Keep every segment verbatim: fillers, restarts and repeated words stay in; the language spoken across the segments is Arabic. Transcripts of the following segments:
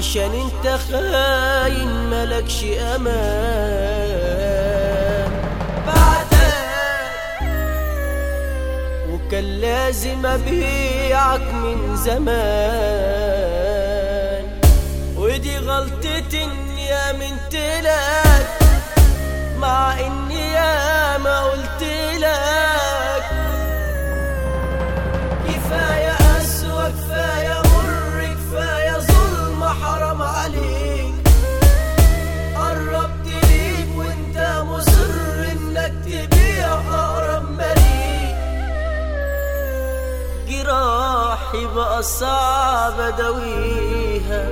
عشان انت خاين ملكش امان بعدك، وكان لازم ابيعك من زمان. ودي غلطتي اني امنت لك مع اني ياما قلت لك كفايه قسوه كفايه مر كفايه ظلم حرام عليك. قربت ليك وانت مصر انك تبيع اقرب مليك. جراحي بقى صعب اداويها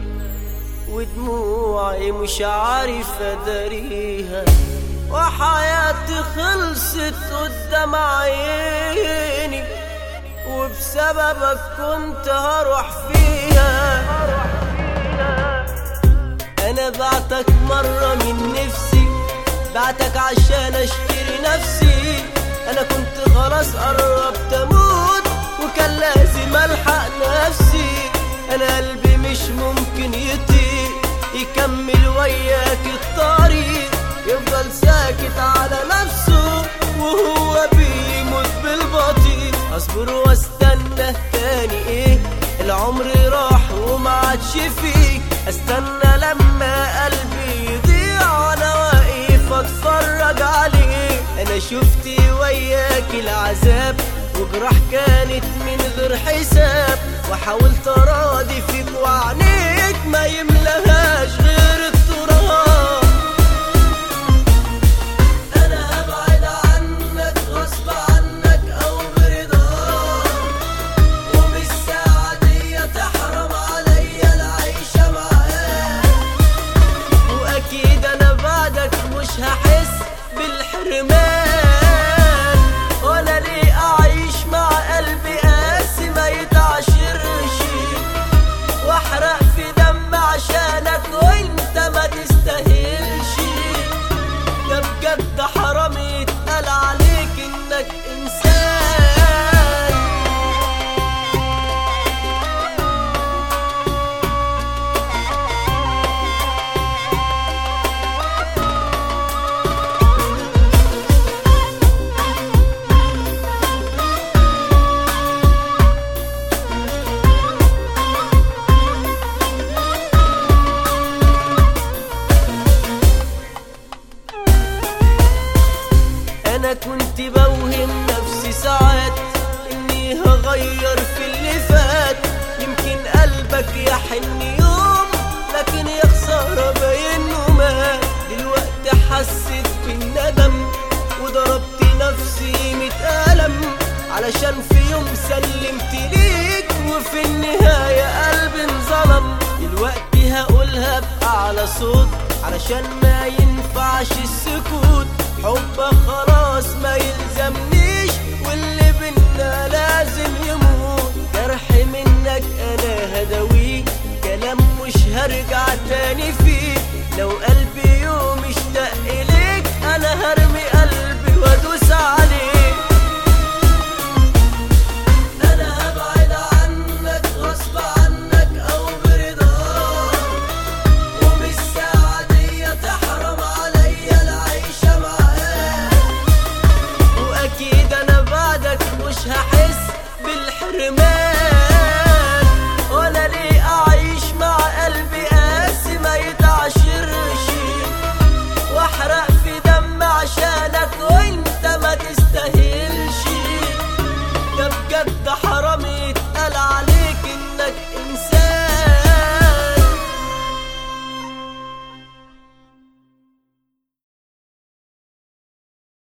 ودموعي مش عارف اداريها، وحياتي خلصت قدام عيني وبسببك كنت هروح فيها. انا بعتك مرة من نفسي، بعتك عشان اشتري نفسي. انا كنت خلاص قربت اموت وكان لازم الحق نفسي. انا قلبي مش ممكن يطيق يكمل وياك الطريق، يفضل ساكت على نفسه وهو بيموت بالبطيء. اصبر واستنى تاني ايه؟ العمر راح وما عادش فيك. استنى لما قلبي يضيع وانا واقف اتفرج عليه. انا شفت وياك العذاب وجراح كانت من غير حساب، وحاولت اراضي فيك وعنيك ما يملهاش غير التراب. انا هبعد عنك غصب عنك او برضاك، ومش ساعة دي تحرم عليا العيشة معاك. واكيد انا بعدك مش هحس بالحرمان، وانا ليه اعيش مع قلبي قاسي ما يتعشرش، واحرق في دم عشانك وانت ما تستاهلش. ده بجد حرام يتقال عليك انك انسان. انا كنت بوهم نفسي ساعات اني هغير في اللي فات، يمكن قلبك يحن يوم، لكن يا خسارة باينه مات. دلوقتي حسيت بالندم وضربت نفسي ميت قلم، علشان في يوم سلمت ليك وفي النهاية قلبي انظلم. دلوقتي هقولها بأعلى صوت علشان ما ينفعش السكوت. حبك خلاص ما يلزمنيش واللي بينا